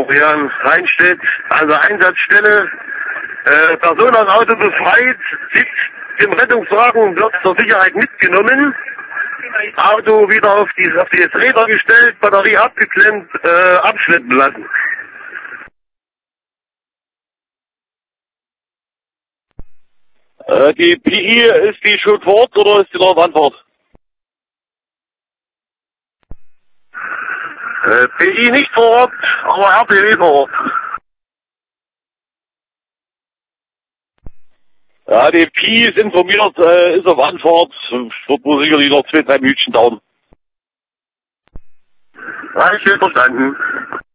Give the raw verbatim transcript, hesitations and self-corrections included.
Florian Reinstedt an der Einsatzstelle. Äh, Person aus Auto befreit, sitzt im Rettungswagen, wird zur Sicherheit mitgenommen. Auto wieder auf die, auf die Räder gestellt, Batterie abgeklemmt, äh, abschleppen lassen. Äh, die P I, ist die schon vor Ort oder ist die noch auf Antwort? Äh, P I nicht vor Ort, aber R P W vor Ort. Ja, die P I ist informiert, äh, ist auf Antwort. Wird wohl sicherlich noch zwei, drei Minuten dauern. Reicht, verstanden.